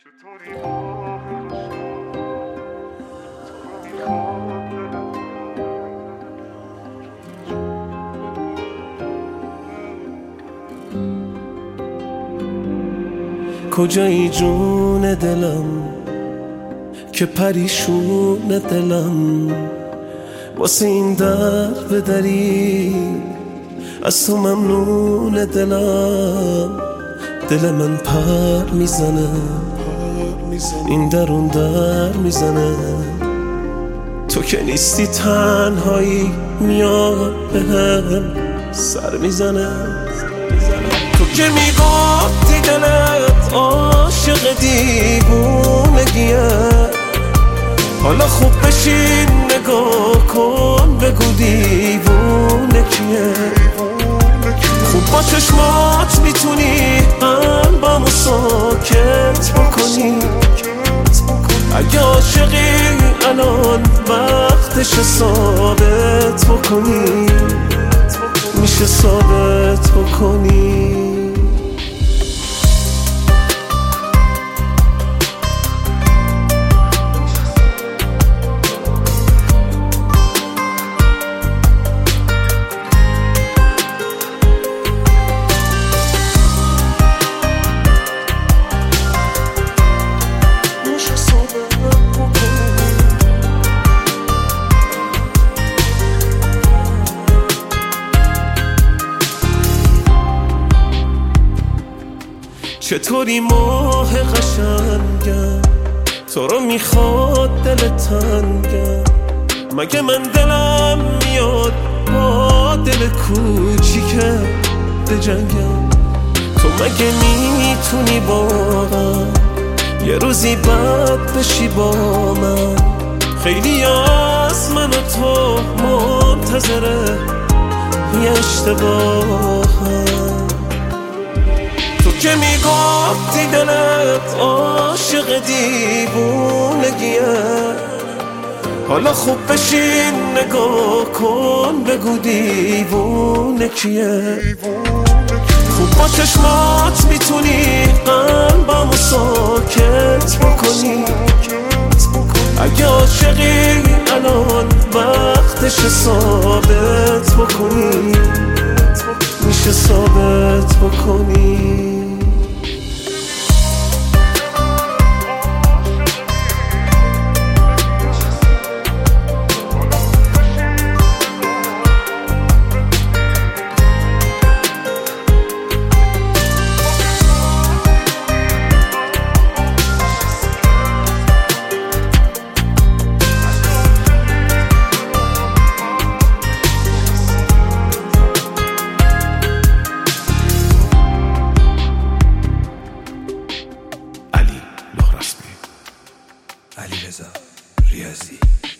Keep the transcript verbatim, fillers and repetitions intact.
کجایی جون دلم که پریشون دلم واسه این در بدری از تو ممنون دلم دل من پر میزنه این درون در میزنه تو که نیستی تنهایی میاد بهم سر میزنه تو که میگفتی دلت عاشق دیوونگیه حالا خوب بشین نگاه کن بگو دیوونه کیه خوب با چشمات میتونی قلبمو ساکت بکنی اگه عاشقی الان وقتش ثابت بکنی میشه ثابت بکنی چطوری ماه قشنگم تو رو میخواد دل تنگم مگه من دلم میاد با دل کوچیکه بجنگم تو مگه میتونی واقعا یه روزی بد بشی با من خیلی از من و تو منتظره یه اشتباهم که میگفتی دلت عاشق دیوونگیه حالا خوب بشین نگاه کن بگو دیوونه کیه خوب با چشمات میتونی قلبمو ساکت بکنی اگه عاشقی الان وقتش ثابت بکنی میشه ثابت بکنی علیرضا ریاضی